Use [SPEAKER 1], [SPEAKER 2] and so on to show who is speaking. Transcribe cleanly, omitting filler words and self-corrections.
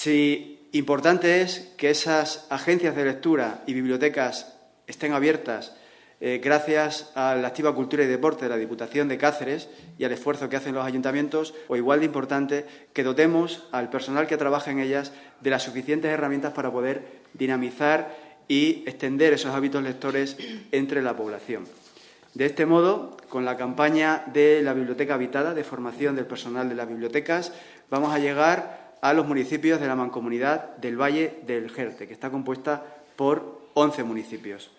[SPEAKER 1] Si importante es que esas agencias de lectura y bibliotecas estén abiertas gracias a la activa cultura y deporte de la Diputación de Cáceres y al esfuerzo que hacen los ayuntamientos, o igual de importante, que dotemos al personal que trabaja en ellas de las suficientes herramientas para poder dinamizar y extender esos hábitos lectores entre la población. De este modo, con la campaña de la Biblioteca Habitada, de formación del personal de las bibliotecas, vamos a llegar a los municipios de la Mancomunidad del Valle del Jerte, que está compuesta por 11 municipios.